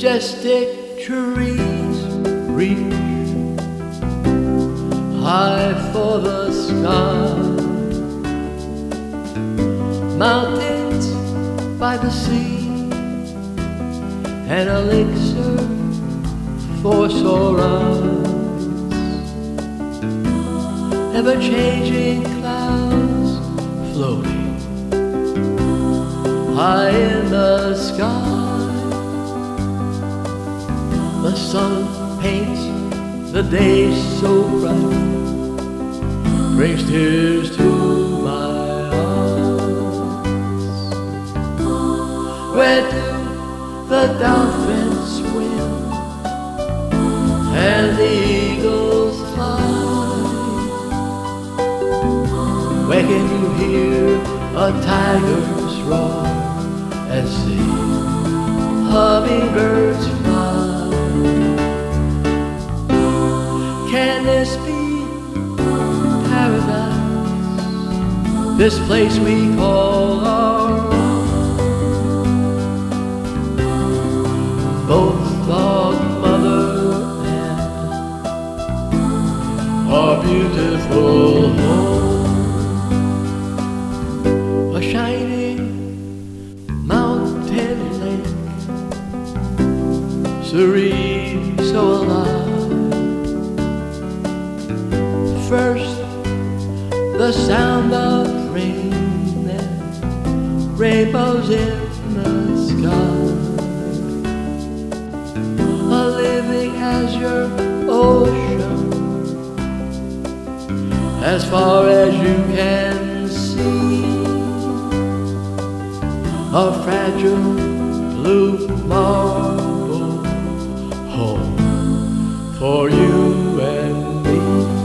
majestic trees reach high for the sky. Mountains by the sea, an elixir for sore eyes. Ever-changing clouds floating high in the sky. The sun paints the day so bright, brings tears to my eyes. Where do the dolphins swim and the eagles fly? Where can you hear a tiger's roar and see hummingbirds fly? Can this be paradise, this place we call our own? Both our mother and our beautiful home. A shining mountain lake, serene, so alive. First, the sound of rain, then rainbows in the sky. A living azure ocean, as far as you can see. A fragile blue marble home for you and me.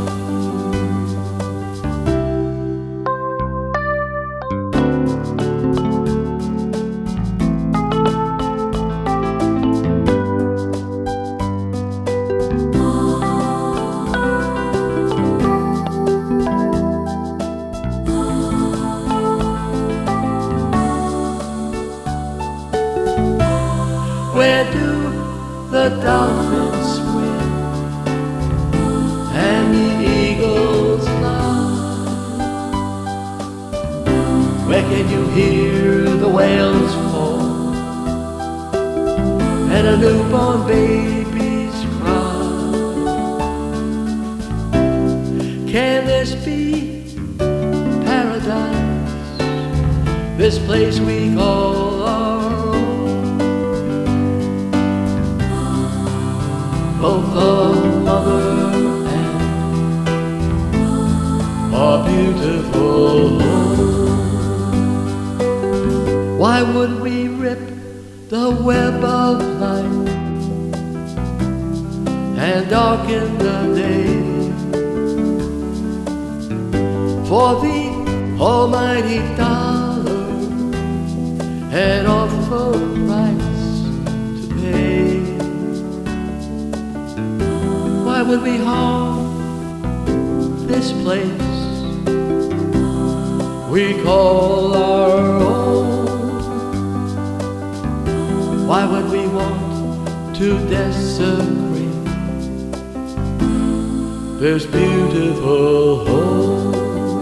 Where do the dolphins swim and the eagles fly? Where can you hear the whales call and a newborn baby's cry? Can this be paradise, this place we call our own? Both our mother and our beautiful home. Why would we rip the web of life and darken the day for the almighty dollar and awful price to pay? Why would we harm this place we call our own? Why would we want to desecrate this beautiful home?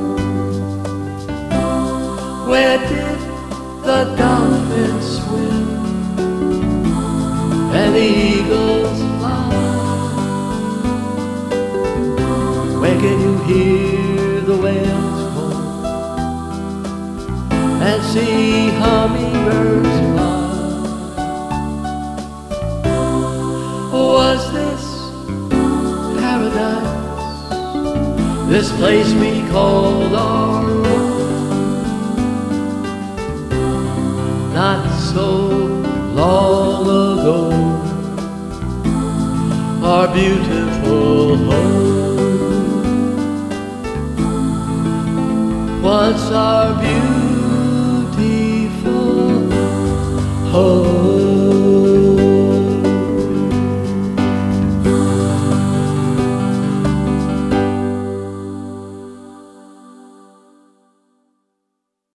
Where did the dolphins swim and the eagles fly? Where can you hear the whales call and see hummingbirds fly? Was this paradise, this place we called our own? Not so long ago, our beautiful home was our beautiful home.